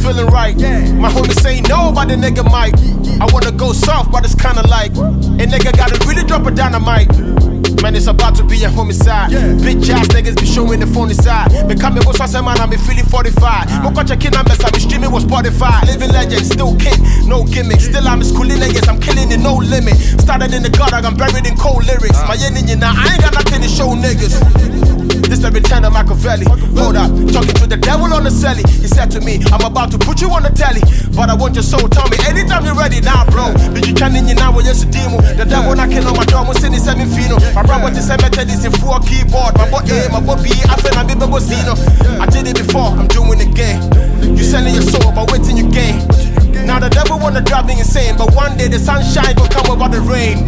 feeling right. My homies say no, but the nigga might. I wanna go soft, but it's kinda like a nigga gotta really drop a dynamite. Man, it's about to be a homicide. Bitch ass niggas be showing the phony side. Becoming what's what's man, I'm feeling 45. Mo catch a kid, I'm streaming with Spotify. Living legend, still king, no gimmick. Still I'm schooling niggas, I'm killing it, no limit. Started in the gutter, I'm buried in cold lyrics. My enemy now, I ain't got nothing to show niggas. This the return of Machiavelli. Hold up, talking to the devil on the celly. He said to me, I'm about to put you on the telly, but I want your soul. Tell me anytime you're ready. Now, bro, did you turn in your now? Yes, a demo. The devil knocking on my door, was in the semi-final. My brother just said method is in full keyboard. My boy A, my boy B, I feel I'm in Bobosino. I did it before, I'm doing it again. You selling your soul, but waiting you gain. Now the devil wanna drive me insane, but one day the sunshine will come over the rain.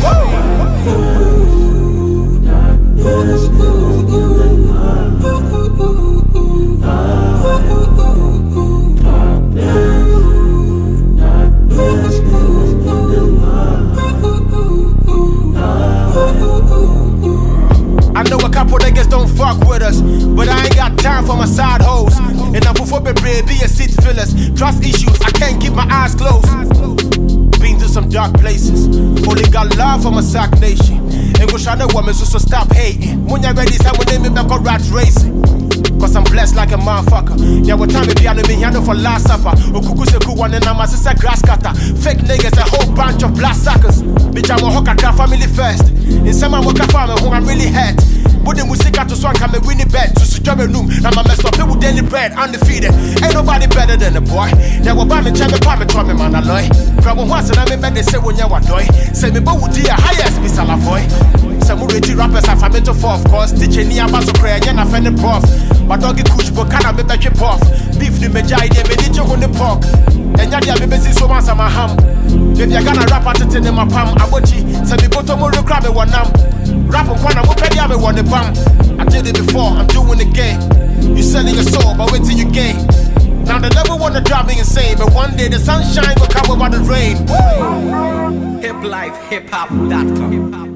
I know a couple niggas don't fuck with us, but I ain't got time for my side hoes. And I'm for baby and seat fillers. Trust issues, I can't keep my eyes closed. Been to some dark places, only got love for my sack nation. And wish I know women so stop hating. When you're ready, someone name me back on rat racing. Cause I'm blessed like a motherfucker. Yeah, what time it be on me handle for last supper. Okuku seku one and I'm a sister grass cutter. Fake niggas, a whole bunch of blast suckers. Bitch, I'm a hawker, family first. In some I'm a farmer who I'm really hurt. But the music to swan come and win the bed. To secure a room, now my messed up people daily bread, undefeated. Ain't nobody better than the boy. They were by me, tell me, man, alloy. From once and I'm in bed, they say when you're a doy. Say me, but would you highest, Miss Alavoy? Some ready rappers have a mental for, of course. Teaching me about so prayer, and I find the prof. My doggy kush, but can I be back your puff? Beef the majai, they made it on the pork. And yet, I'm busy so much on my ham. If you're gonna rap at it in my palm, I watch it. Send me bottom of the crab and one nam. Rap on one, I'm open, I'm one the bum. I did it before, I'm doing it again. You selling your soul, but wait till you gain. Now the devil wanna drive me insane, but one day the sunshine will come over the rain. Hiplife, hiphop.com.